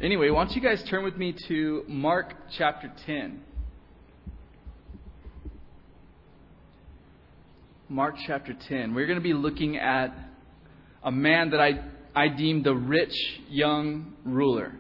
Anyway, why don't you guys turn with me to Mark chapter 10. Mark chapter 10. We're going to be looking at a man that I deem the rich young ruler.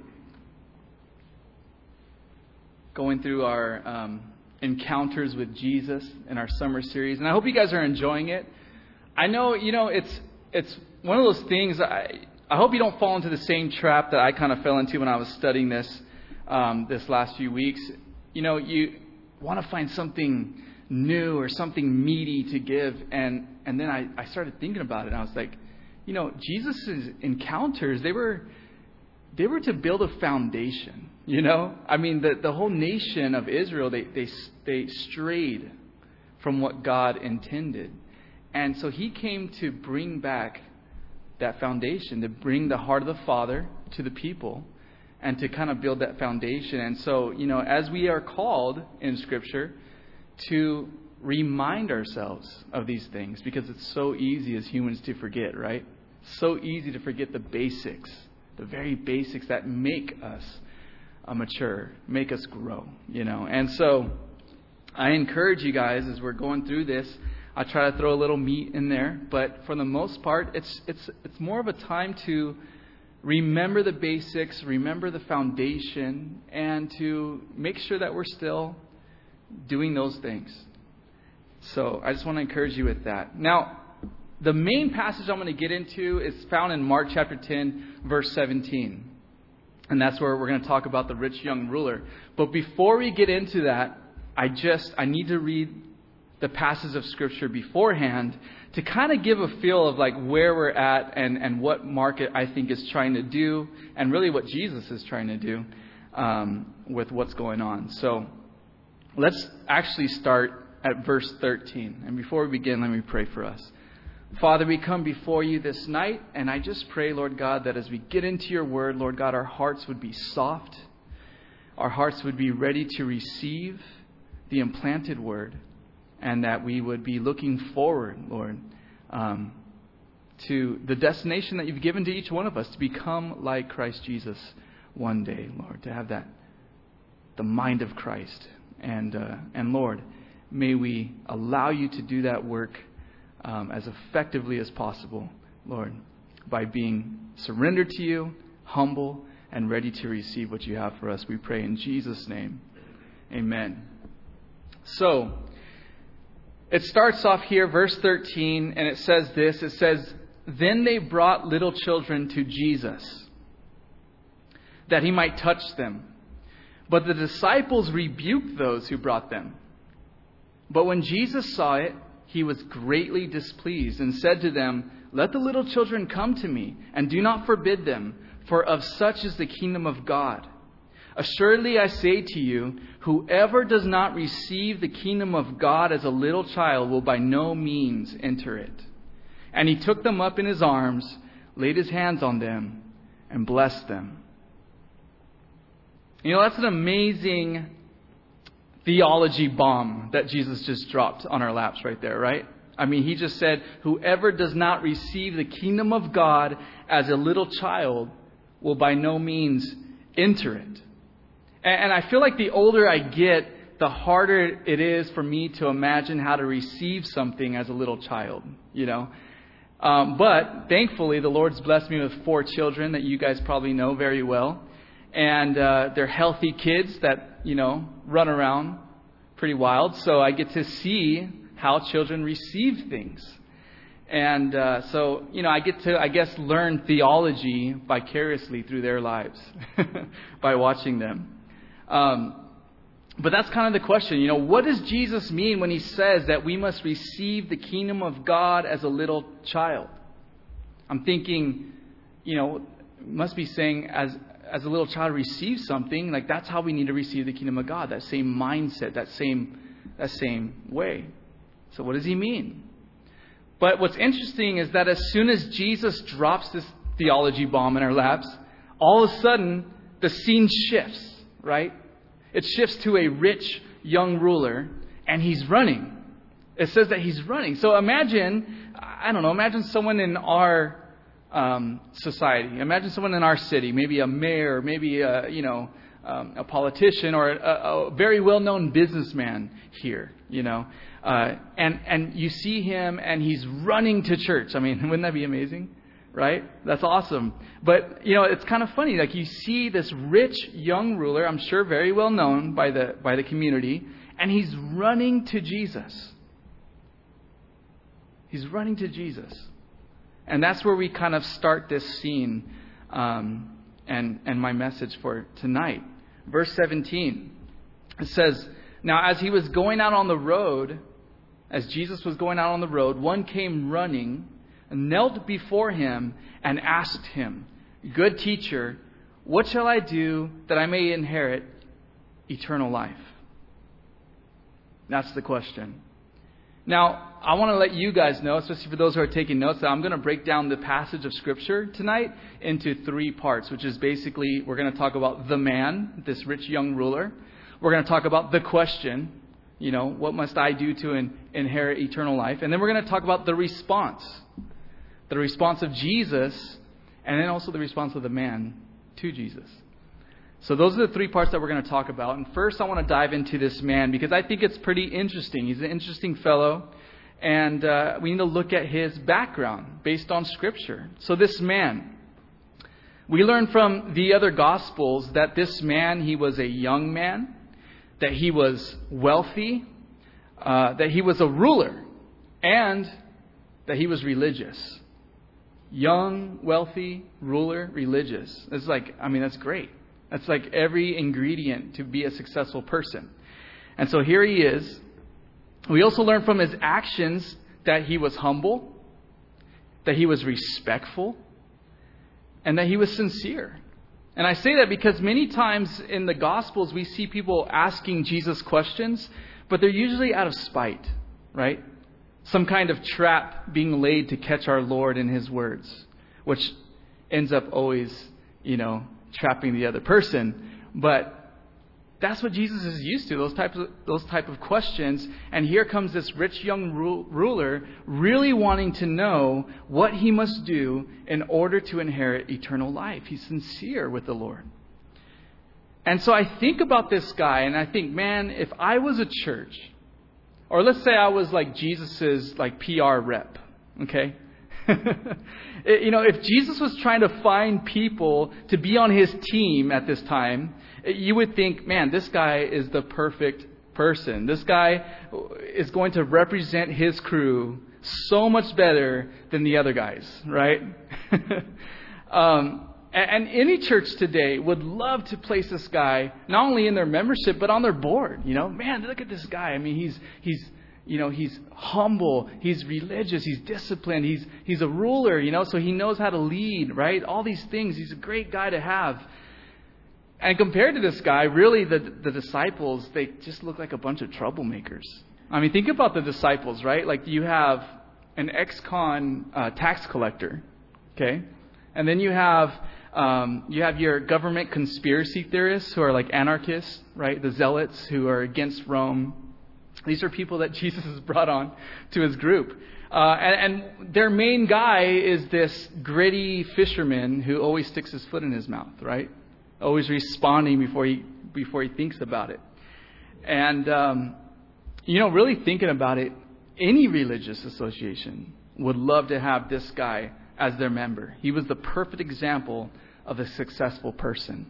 Going through our encounters with Jesus in our summer series. And I hope you guys are enjoying it. I know, it's one of those things, I hope you don't fall into the same trap that I kind of fell into when I was studying this last few weeks. You want to find something new or something meaty to give. And then I started thinking about it. And I was like, Jesus' encounters, they were to build a foundation. I mean, the whole nation of Israel, they strayed from what God intended. And so he came to bring back that foundation, to bring the heart of the Father to the people and to kind of build that foundation. And so, as we are called in Scripture to remind ourselves of these things, because it's so easy as humans to forget, right? So easy to forget the basics, the very basics that make us mature, make us grow, And so I encourage you guys as we're going through this, I try to throw a little meat in there, but for the most part, it's more of a time to remember the basics, remember the foundation, and to make sure that we're still doing those things. So I just want to encourage you with that. Now, the main passage I'm going to get into is found in Mark chapter 10, verse 17. And that's where we're going to talk about the rich young ruler. But before we get into that, I need to read the passages of Scripture beforehand to kind of give a feel of like where we're at and what Mark, I think, is trying to do, and really what Jesus is trying to do with what's going on. So let's actually start at verse 13. And before we begin, let me pray for us. Father, we come before you this night, and I just pray, Lord God, that as we get into your word, Lord God, our hearts would be soft. Our hearts would be ready to receive the implanted word, and that we would be looking forward, Lord, to the destination that you've given to each one of us, to become like Christ Jesus one day, Lord, to have the mind of Christ. And Lord, may we allow you to do that work as effectively as possible, Lord, by being surrendered to you, humble, and ready to receive what you have for us. We pray in Jesus' name. Amen. So, it starts off here, verse 13, and it says this. It says, "Then they brought little children to Jesus, that he might touch them. But the disciples rebuked those who brought them. But when Jesus saw it, he was greatly displeased and said to them, 'Let the little children come to me, and do not forbid them, for of such is the kingdom of God. Assuredly I say to you, whoever does not receive the kingdom of God as a little child will by no means enter it.' And he took them up in his arms, laid his hands on them, and blessed them." That's an amazing theology bomb that Jesus just dropped on our laps right there, right? I mean, he just said, whoever does not receive the kingdom of God as a little child will by no means enter it. And I feel like the older I get, the harder it is for me to imagine how to receive something as a little child, But thankfully, the Lord's blessed me with 4 children that you guys probably know very well. And they're healthy kids that, run around pretty wild. So I get to see how children receive things. And so, I get to, I guess, learn theology vicariously through their lives by watching them. But that's kind of the question. What does Jesus mean when he says that we must receive the kingdom of God as a little child? I'm thinking, must be saying as a little child receives something, like that's how we need to receive the kingdom of God, that same mindset, that same way. So what does he mean? But what's interesting is that as soon as Jesus drops this theology bomb in our laps, all of a sudden the scene shifts, right? It shifts to a rich young ruler, and he's running. It says that he's running. So imagine someone in our society. Imagine someone in our city, maybe a mayor, maybe a politician, or a very well-known businessman here, and you see him and he's running to church. I mean, wouldn't that be amazing? Right? That's awesome. But, it's kind of funny. Like, you see this rich young ruler, I'm sure very well known by the community, and he's running to Jesus. He's running to Jesus. And that's where we kind of start this scene and my message for tonight. Verse 17, it says, "Now as he was going out on the road, as Jesus was going out on the road, one came running, knelt before him, and asked him, 'Good teacher, what shall I do that I may inherit eternal life?'" That's the question. Now, I want to let you guys know, especially for those who are taking notes, that I'm going to break down the passage of Scripture tonight into 3 parts, which is basically, we're going to talk about the man, this rich young ruler. We're going to talk about the question, what must I do to inherit eternal life? And then we're going to talk about the response of Jesus, and then also the response of the man to Jesus. So those are the 3 parts that we're going to talk about. And first, I want to dive into this man because I think it's pretty interesting. He's an interesting fellow, and we need to look at his background based on Scripture. So this man, we learn from the other Gospels that this man, he was a young man, that he was wealthy, that he was a ruler, and that he was religious. Young, wealthy, ruler, religious. It's that's great. That's like every ingredient to be a successful person. And so here he is. We also learn from his actions that he was humble, that he was respectful, and that he was sincere. And I say that because many times in the Gospels we see people asking Jesus questions, but they're usually out of spite, right? Some kind of trap being laid to catch our Lord in his words, which ends up always, trapping the other person. But that's what Jesus is used to, those type of questions. And here comes this rich young ruler really wanting to know what he must do in order to inherit eternal life. He's sincere with the Lord. And so I think about this guy and I think, man, if I was a church, or let's say I was like Jesus's PR rep, okay? If Jesus was trying to find people to be on his team at this time, you would think, man, this guy is the perfect person. This guy is going to represent his crew so much better than the other guys, right? And any church today would love to place this guy not only in their membership but on their board. Man, look at this guy. I mean, he's humble, he's religious, he's disciplined, he's a ruler, so he knows how to lead, right? All these things. He's a great guy to have. And compared to this guy, really the disciples, they just look like a bunch of troublemakers. I mean, think about the disciples, right? Like you have an ex-con tax collector, okay? And then you have your government conspiracy theorists who are like anarchists, right? The zealots who are against Rome. These are people that Jesus has brought on to his group. And their main guy is this gritty fisherman who always sticks his foot in his mouth, right? Always responding before he thinks about it. And, really thinking about it, any religious association would love to have this guy as their member. He was the perfect example of a successful person.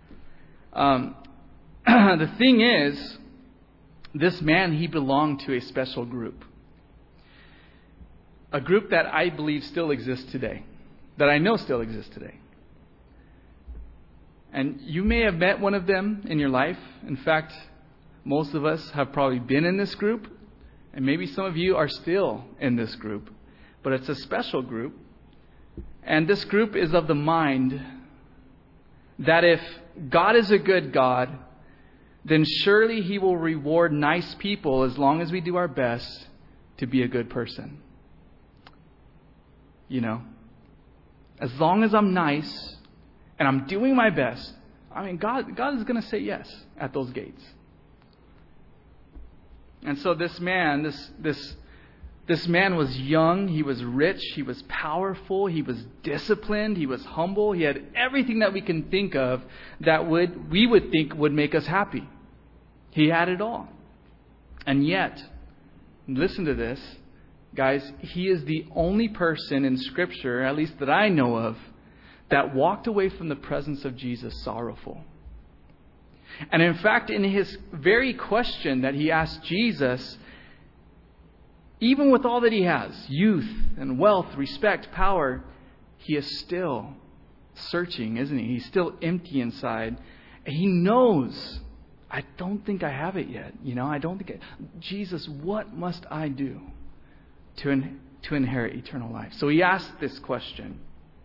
The thing is, this man, he belonged to a special group. A group that I believe still exists today. That I know still exists today. And you may have met one of them in your life. In fact, most of us have probably been in this group. And maybe some of you are still in this group. But it's a special group. And this group is of the mind that if God is a good God, then surely He will reward nice people as long as we do our best to be a good person. As long as I'm nice and I'm doing my best, God is going to say yes at those gates. And so this man, this This man was young, he was rich, he was powerful, he was disciplined, he was humble. He had everything that we can think of that we would think would make us happy. He had it all. And yet, listen to this, guys, he is the only person in Scripture, at least that I know of, that walked away from the presence of Jesus sorrowful. And in fact, in his very question that he asked Jesus, even with all that he has, youth and wealth, respect, power, he is still searching, isn't he? He's still empty inside. And he knows, I don't think I have it yet. Jesus, what must I do to inherit eternal life? So he asked this question.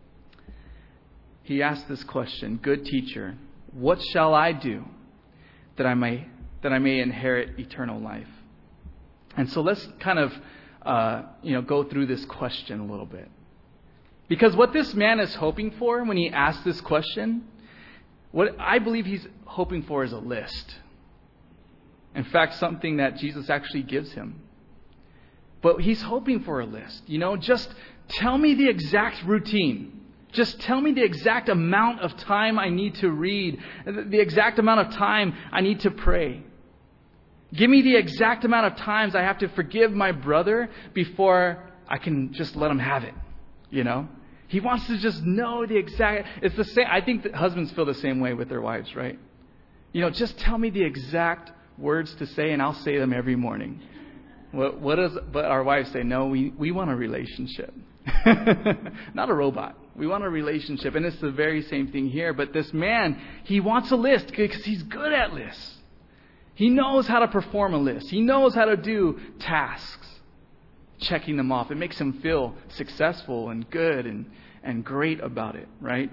Good teacher, what shall I do that I may inherit eternal life? And so let's kind of, go through this question a little bit. Because what this man is hoping for when he asks this question, what I believe he's hoping for is a list. In fact, something that Jesus actually gives him. But he's hoping for a list. Just tell me the exact routine. Just tell me the exact amount of time I need to read, the exact amount of time I need to pray. Give me the exact amount of times I have to forgive my brother before I can just let him have it. He wants to just know the exact. It's the same. I think that husbands feel the same way with their wives, right? Just tell me the exact words to say, and I'll say them every morning. But our wives say, no, we want a relationship, not a robot. We want a relationship, and it's the very same thing here. But this man, he wants a list because he's good at lists. He knows how to perform a list. He knows how to do tasks, checking them off. It makes him feel successful and good and great about it, right?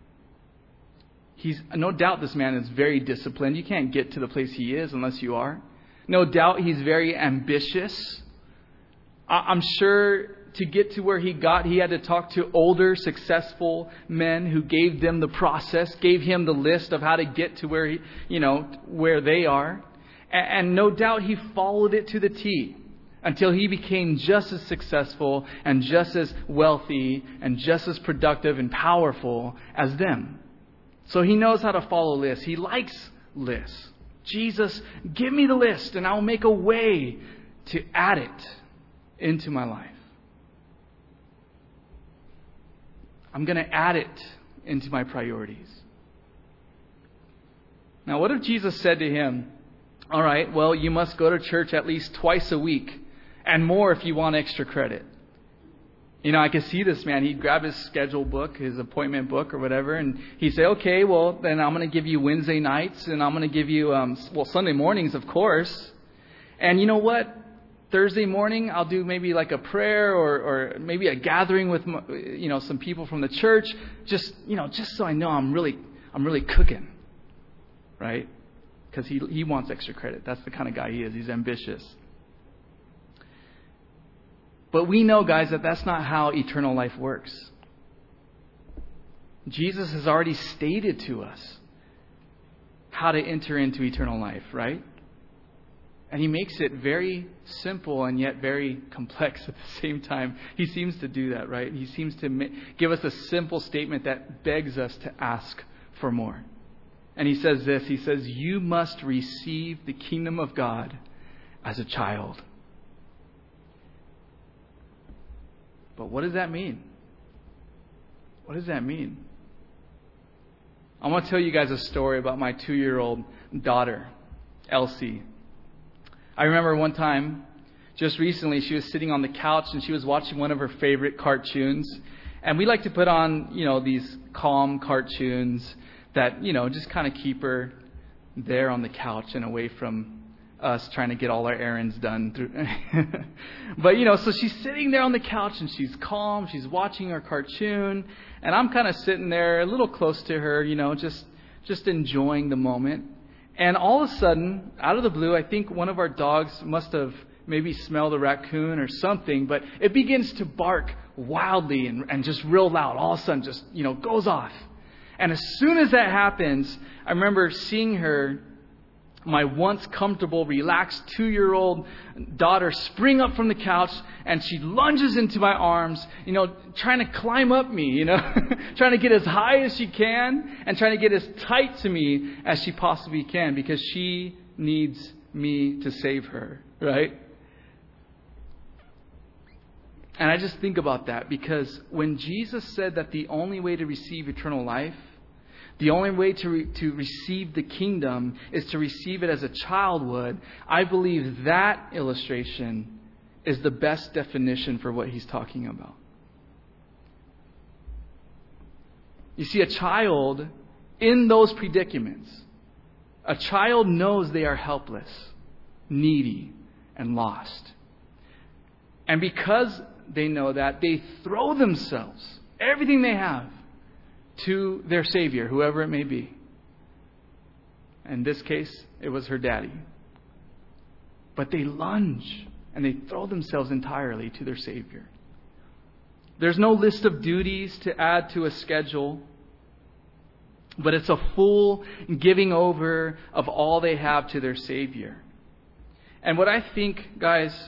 No doubt this man is very disciplined. You can't get to the place he is unless you are. No doubt he's very ambitious. I'm sure to get to where he got, he had to talk to older, successful men who gave them the process, gave him the list of how to get to where where they are. And no doubt he followed it to the T until he became just as successful and just as wealthy and just as productive and powerful as them. So he knows how to follow lists. He likes lists. Jesus, give me the list and I'll make a way to add it into my life. I'm going to add it into my priorities. Now, what if Jesus said to him, all right, well, you must go to church at least twice a week and more if you want extra credit. I could see this man. He'd grab his schedule book, his appointment book or whatever, and he'd say, okay, well, then I'm going to give you Wednesday nights and I'm going to give you, Sunday mornings, of course. And you know what? Thursday morning, I'll do maybe like a prayer or maybe a gathering with, some people from the church. Just so I know I'm really cooking, right? Because he wants extra credit. That's the kind of guy he is. He's ambitious. But we know, guys, that that's not how eternal life works. Jesus has already stated to us how to enter into eternal life, right? And he makes it very simple and yet very complex at the same time. He seems to do that, right? He seems to give us a simple statement that begs us to ask for more. And he says this, he says, you must receive the kingdom of God as a child. But what does that mean? What does that mean? I want to tell you guys a story about my 2-year-old daughter, Elsie. I remember one time, just recently, she was sitting on the couch and she was watching one of her favorite cartoons. And we like to put on, these calm cartoons that, just kind of keep her there on the couch and away from us trying to get all our errands done. But, so she's sitting there on the couch and she's calm. She's watching her cartoon. And I'm kind of sitting there a little close to her, just enjoying the moment. And all of a sudden, out of the blue, I think one of our dogs must have maybe smelled a raccoon or something, but it begins to bark wildly and just real loud. All of a sudden, just, goes off. And as soon as that happens, I remember seeing her my once comfortable, relaxed 2-year-old daughter spring up from the couch, and she lunges into my arms, trying to climb up me, trying to get as high as she can and trying to get as tight to me as she possibly can, because she needs me to save her, right? And I just think about that, because when Jesus said that the only way to receive eternal life, the only way to receive the kingdom is to receive it as a child would, I believe that illustration is the best definition for what he's talking about. You see, a child in those predicaments, a child knows they are helpless, needy, and lost. And because they know that, they throw themselves, everything they have, to their Savior, whoever it may be. In this case, it was her daddy. But they lunge and they throw themselves entirely to their Savior. There's no list of duties to add to a schedule, but it's a full giving over of all they have to their Savior. And what I think, guys,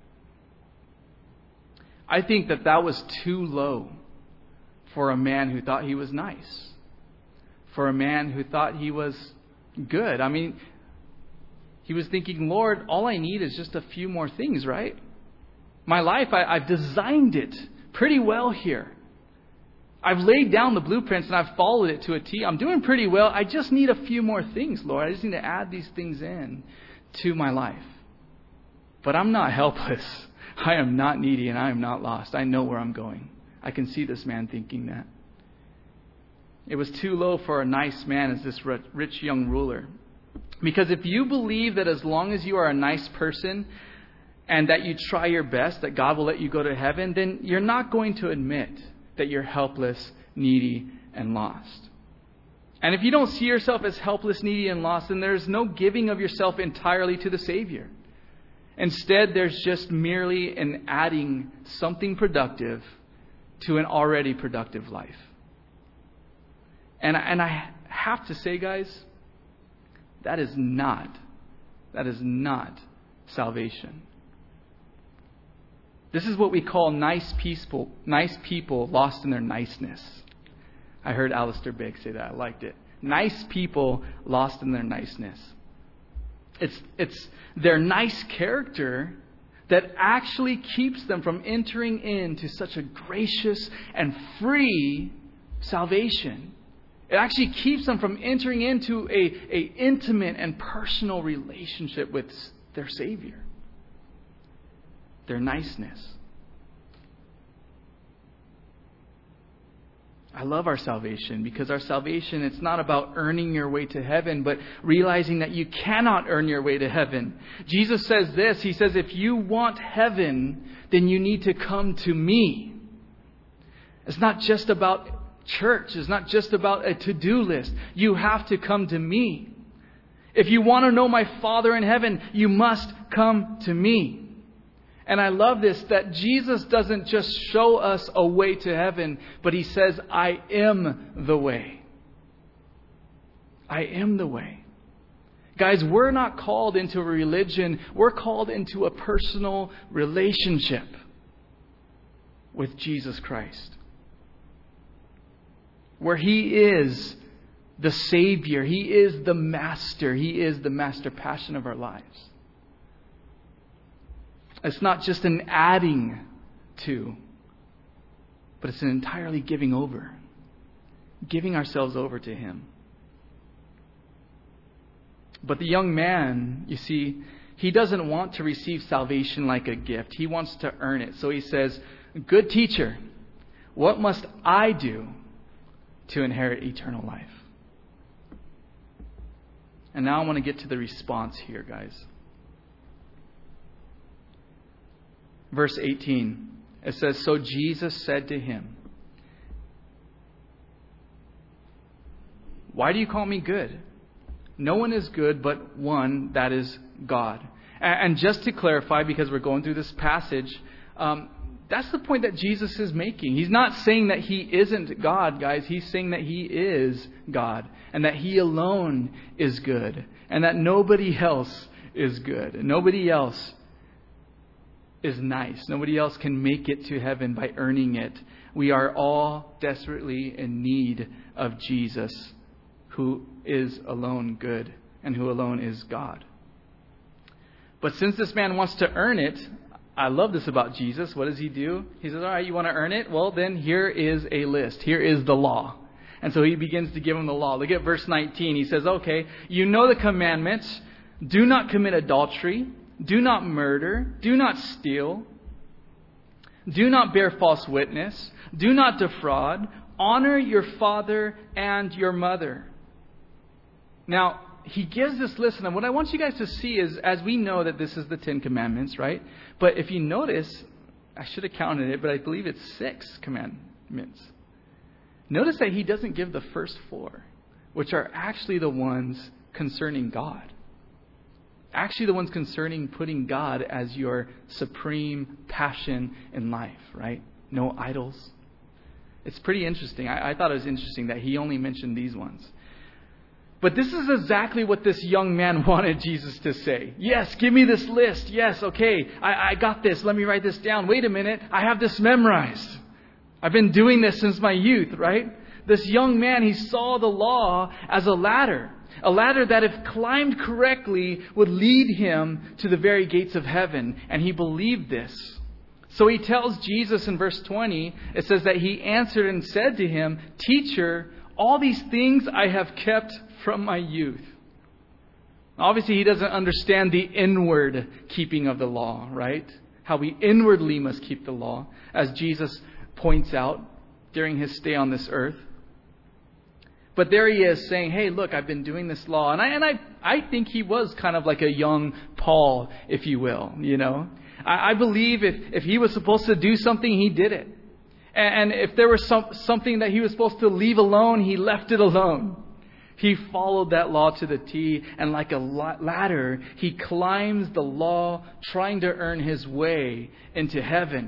I think that was too low for a man who thought he was nice, for a man who thought he was good. I mean, he was thinking, Lord, all I need is just a few more things, right? My life, I've designed it pretty well here. I've laid down the blueprints and I've followed it to a T. I'm doing pretty well. I just need a few more things, Lord. I just need to add these things in to my life. But I'm not helpless. I am not needy and I am not lost. I know where I'm going. I can see this man thinking that. It was too low for a nice man as this rich young ruler. Because if you believe that as long as you are a nice person and that you try your best, that God will let you go to heaven, then you're not going to admit that you're helpless, needy, and lost. And if you don't see yourself as helpless, needy, and lost, then there's no giving of yourself entirely to the Savior. Instead, there's just merely an adding something productive to an already productive life. And I have to say, guys, that is not salvation. This is what we call nice people lost in their niceness. I heard Alistair Begg say that. I liked it. Nice people lost in their niceness. It's their nice character that actually keeps them from entering into such a gracious and free salvation. It actually keeps them from entering into a intimate and personal relationship with their Savior. Their niceness. I love our salvation, because our salvation, it's not about earning your way to heaven, but realizing that you cannot earn your way to heaven. Jesus says this, He says, if you want heaven, then you need to come to me. It's not just about church. It's not just about a to-do list. You have to come to me. If you want to know my Father in heaven, you must come to me. And I love this, that Jesus doesn't just show us a way to heaven, but He says, I am the way. I am the way. Guys, we're not called into a religion. We're called into a personal relationship with Jesus Christ, where He is the Savior. He is the Master. He is the master passion of our lives. It's not just an adding to, but it's an entirely giving over. Giving ourselves over to Him. But the young man, you see, he doesn't want to receive salvation like a gift. He wants to earn it. So he says, good teacher, what must I do to inherit eternal life? And now I want to get to the response here, guys. Verse 18, it says, so Jesus said to him, why do you call me good? No one is good but one, that is God. And just to clarify, because we're going through this passage, That's the point that Jesus is making. He's not saying that He isn't God, guys. He's saying that He is God and that He alone is good and that nobody else is good. Nobody else is nice. Nobody else can make it to heaven by earning it. We are all desperately in need of Jesus, who is alone good and who alone is God. But since this man wants to earn it, I love this about Jesus. What does He do? He says, all right, you want to earn it? Well, then here is a list. Here is the law. And so He begins to give him the law. Look at verse 19. He says, okay, you know the commandments. Do not commit adultery. Do not murder. Do not steal. Do not bear false witness. Do not defraud. Honor your father and your mother. Now, He gives this list, and what I want you guys to see is, as we know that this is the 10 Commandments, right? But if you notice, I should have counted it, but I believe it's 6 commandments. Notice that He doesn't give the first 4, which are actually the ones concerning God. Actually the ones concerning putting God as your supreme passion in life, right? No idols. It's pretty interesting. I thought it was interesting that He only mentioned these ones. But this is exactly what this young man wanted Jesus to say. Yes, give me this list. Yes, okay, I got this. Let me write this down. Wait a minute, I have this memorized. I've been doing this since my youth, right? This young man, he saw the law as a ladder that if climbed correctly would lead him to the very gates of heaven. And he believed this. So he tells Jesus in verse 20, it says that He answered and said to him, Teacher, all these things I have kept from my youth. Obviously, he doesn't understand the inward keeping of the law, right? How we inwardly must keep the law, as Jesus points out during His stay on this earth. But there He is saying, hey, look, I've been doing this law. And I think he was kind of like a young Paul, if you will, you know. I believe if he was supposed to do something, he did it. And if there was something that he was supposed to leave alone, he left it alone. He followed that law to the T, and like a ladder, he climbs the law, trying to earn his way into heaven.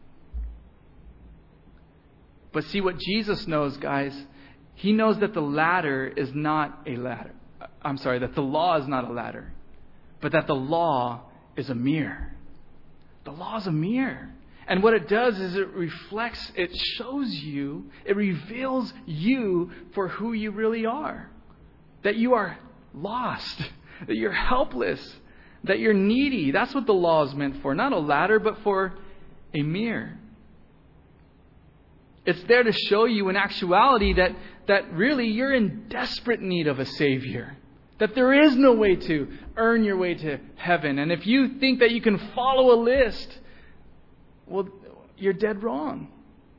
But see, what Jesus knows, guys, He knows that the ladder is not a ladder. That the law is not a ladder, but that the law is a mirror. The law is a mirror. And what it does is it reflects, it shows you, it reveals you for who you really are. That you are lost, that you're helpless, that you're needy. That's what the law is meant for. Not a ladder, but for a mirror. It's there to show you in actuality that really you're in desperate need of a Savior. That there is no way to earn your way to heaven. And if you think that you can follow a list, well, you're dead wrong.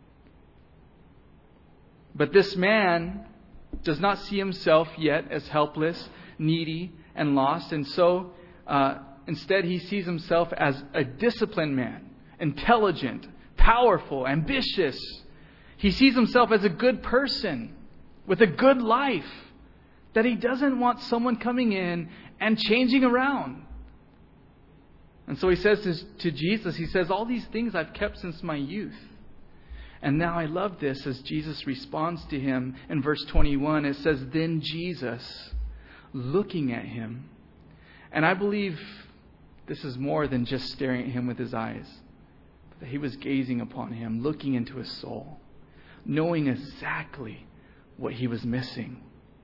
But this man does not see himself yet as helpless, needy, and lost. And so instead he sees himself as a disciplined man, intelligent, powerful, ambitious. He sees himself as a good person with a good life. That he doesn't want someone coming in and changing around. And so he says to Jesus, he says, all these things I've kept since my youth. And now I love this as Jesus responds to him in verse 21. It says, then Jesus, looking at him. And I believe this is more than just staring at him with his eyes. But that he was gazing upon him, looking into his soul, knowing exactly what he was missing.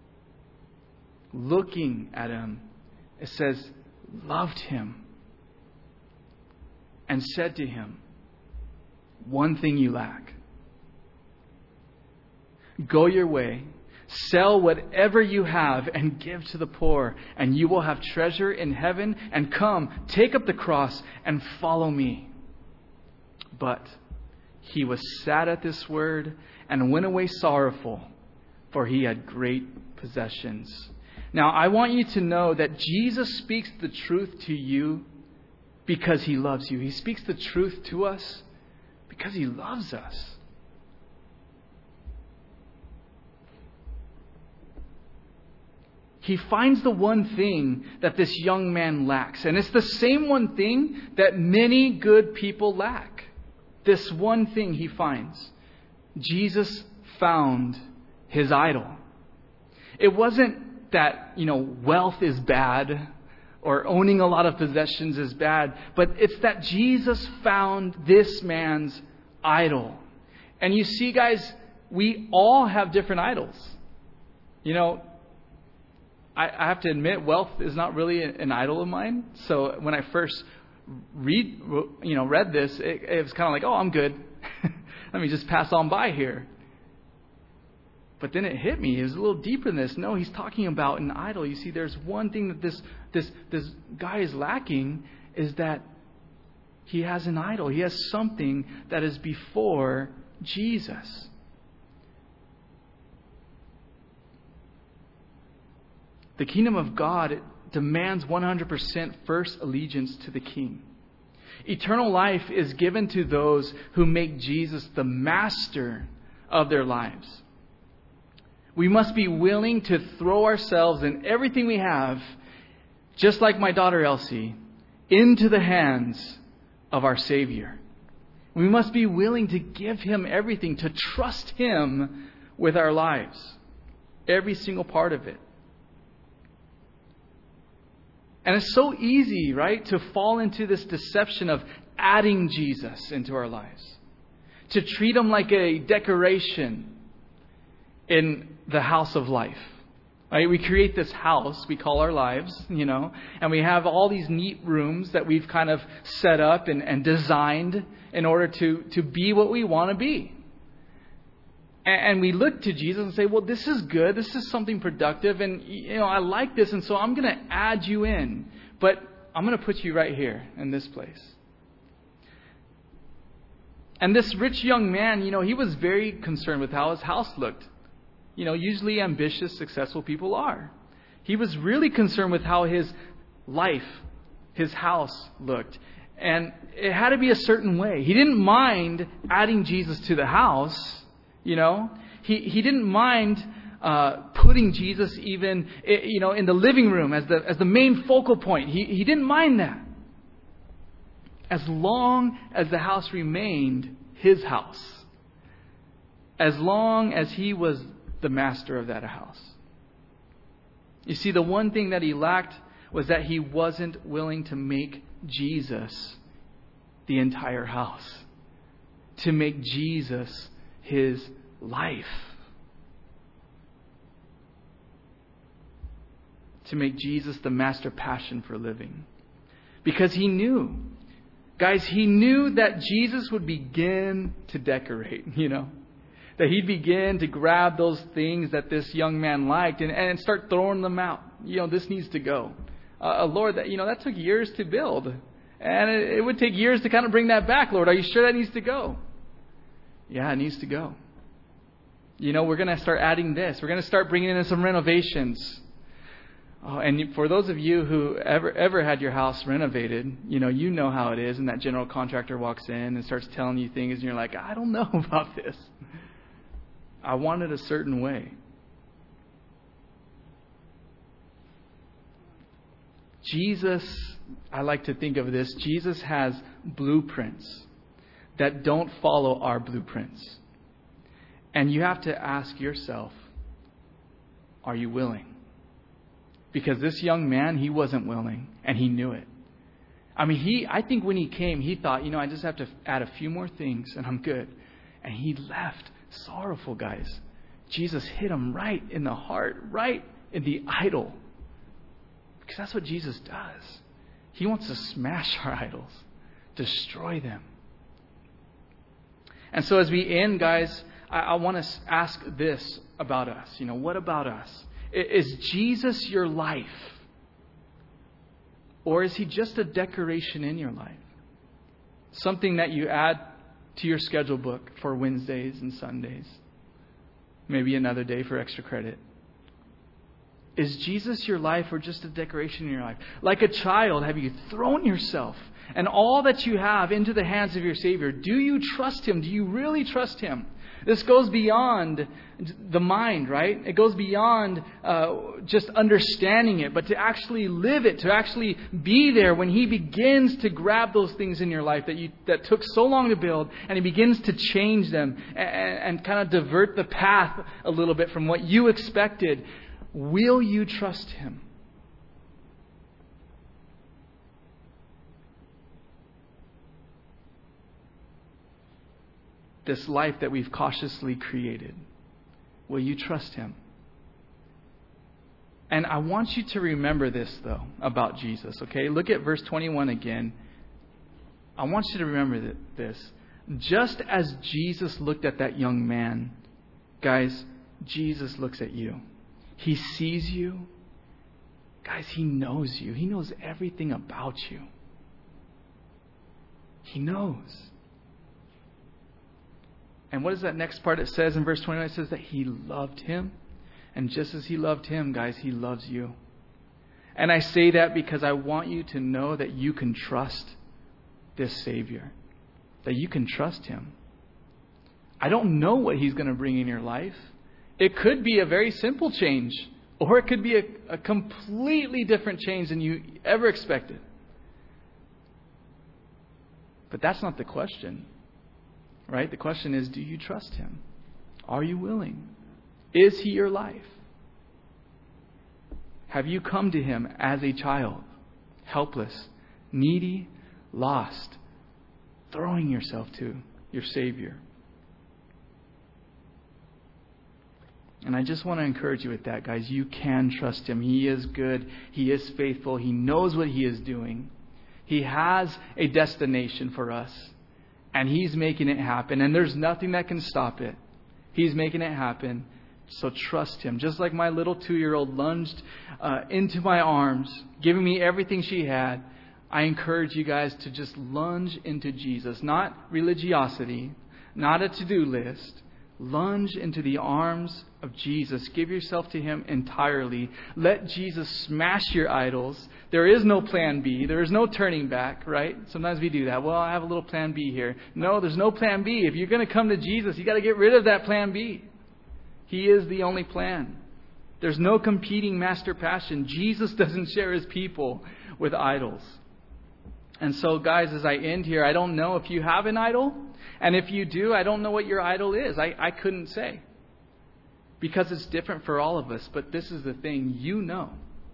Looking at him, it says, loved him. And said to him, one thing you lack. Go your way, sell whatever you have and give to the poor, and you will have treasure in heaven. And come, take up the cross and follow me. But he was sad at this word and went away sorrowful, for he had great possessions. Now, I want you to know that Jesus speaks the truth to you because he loves you. He speaks the truth to us because he loves us. He finds the one thing that this young man lacks. And it's the same one thing that many good people lack. this one thing he finds. Jesus found his idol. It wasn't that, wealth is bad or owning a lot of possessions is bad, but it's that Jesus found this man's idol. And you see, guys, we all have different idols. I have to admit, wealth is not really an idol of mine. So when I first read this, it was kind of like, oh, I'm good. Let me just pass on by here. But then it hit me. It was a little deeper than this. No, he's talking about an idol. You see, there's one thing that this guy is lacking, is that he has an idol. He has something that is before Jesus. The kingdom of God demands 100% first allegiance to the King. Eternal life is given to those who make Jesus the master of their lives. We must be willing to throw ourselves and everything we have, just like my daughter Elsie, into the hands of our Savior. We must be willing to give Him everything, to trust Him with our lives. Every single part of it. And it's so easy, right, to fall into this deception of adding Jesus into our lives. To treat Him like a decoration in the house of life. Right? We create this house we call our lives, and we have all these neat rooms that we've kind of set up and designed in order to be what we want to be. And we look to Jesus and say, well, this is good. This is something productive. And, I like this. And so I'm going to add you in. But I'm going to put you right here in this place. And this rich young man, he was very concerned with how his house looked. Usually ambitious, successful people are. He was really concerned with how his life, his house looked. And it had to be a certain way. He didn't mind adding Jesus to the house. He didn't mind putting Jesus even in the living room as the main focal point. He didn't mind that, as long as the house remained his house, as long as he was the master of that house. You see, the one thing that he lacked was that he wasn't willing to make Jesus the entire house, to make Jesus his life, to make Jesus the master passion for living. Because he knew, guys, he knew that Jesus would begin to decorate, that he'd begin to grab those things that this young man liked and start throwing them out. This needs to go. Lord, that took years to build. And it would take years to kind of bring that back. Lord, are you sure that needs to go? Yeah, it needs to go. We're going to start adding this. We're going to start bringing in some renovations. Oh, and for those of you who ever had your house renovated, you know how it is. And that general contractor walks in and starts telling you things. And you're like, I don't know about this. I want it a certain way. Jesus, I like to think of this. Jesus has blueprints that don't follow our blueprints. And you have to ask yourself, are you willing? Because this young man, he wasn't willing, and he knew it. I think when he came, he thought, I just have to add a few more things and I'm good. And he left sorrowful, guys. Jesus hit him right in the heart, right in the idol. Because that's what Jesus does. He wants to smash our idols, destroy them. And so as we end, guys, I want to ask this about us. What about us? Is Jesus your life? Or is He just a decoration in your life? Something that you add to your schedule book for Wednesdays and Sundays. Maybe another day for extra credit. Is Jesus your life or just a decoration in your life? Like a child, have you thrown yourself and all that you have into the hands of your Savior? Do you trust Him? Do you really trust Him? This goes beyond the mind, right? It goes beyond just understanding it, but to actually live it, to actually be there when He begins to grab those things in your life that took so long to build, and He begins to change them and kind of divert the path a little bit from what you expected. Will you trust Him? This life that we've cautiously created, will you trust Him? And I want you to remember this, though, about Jesus, okay? Look at verse 21 again. I want you to remember this. Just as Jesus looked at that young man, guys, Jesus looks at you. He sees you. Guys, He knows you. He knows everything about you. He knows. And what is that next part it says in verse 29? It says that He loved him. And just as He loved him, guys, He loves you. And I say that because I want you to know that you can trust this Savior. That you can trust Him. I don't know what He's going to bring in your life. It could be a very simple change. Or it could be a completely different change than you ever expected. But that's not the question. Right? The question is, do you trust Him? Are you willing? Is He your life? Have you come to Him as a child, helpless, needy, lost, throwing yourself to your Savior? And I just want to encourage you with that, guys. You can trust Him. He is good. He is faithful. He knows what He is doing. He has a destination for us. And He's making it happen. And there's nothing that can stop it. He's making it happen. So trust Him. Just like my little 2-year-old lunged into my arms, giving me everything she had, I encourage you guys to just lunge into Jesus. Not religiosity, not a to-do list. Lunge into the arms of Jesus. Give yourself to Him entirely. Let Jesus smash your idols. There is no plan B. There is no turning back, right? Sometimes we do that. Well, I have a little plan B here. No, there's no plan B. If you're going to come to Jesus, you got to get rid of that plan B. He is the only plan. There's no competing master passion. Jesus doesn't share His people with idols. And so, guys, as I end here, I don't know if you have an idol. And if you do, I don't know what your idol is. I couldn't say. Because it's different for all of us. But this is the thing. You know.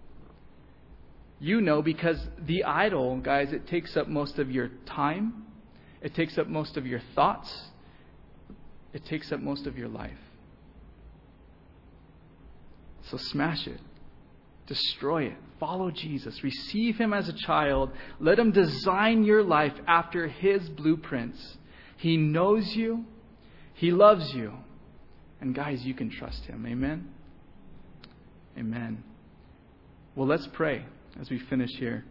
You know, because the idol, guys, it takes up most of your time. It takes up most of your thoughts. It takes up most of your life. So smash it. Destroy it. Follow Jesus. Receive Him as a child. Let Him design your life after His blueprints. He knows you. He loves you. And guys, you can trust Him. Amen? Amen. Well, let's pray as we finish here.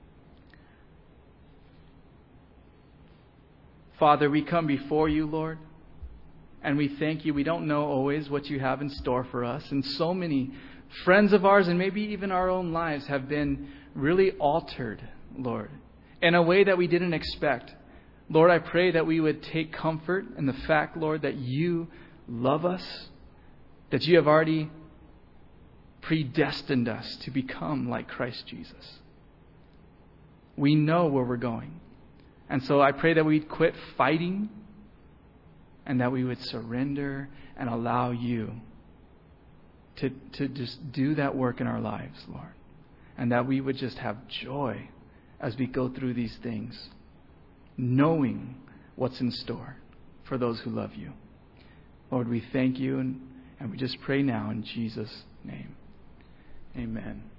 Father, we come before You, Lord. And we thank You. We don't know always what You have in store for us. And so many friends of ours and maybe even our own lives have been really altered, Lord, in a way that we didn't expect. Lord, I pray that we would take comfort in the fact, Lord, that You love us, that You have already predestined us to become like Christ Jesus. We know where we're going. And so I pray that we'd quit fighting and that we would surrender and allow You to just do that work in our lives, Lord. And that we would just have joy as we go through these things, knowing what's in store for those who love You. Lord, we thank You and we just pray now in Jesus' name. Amen.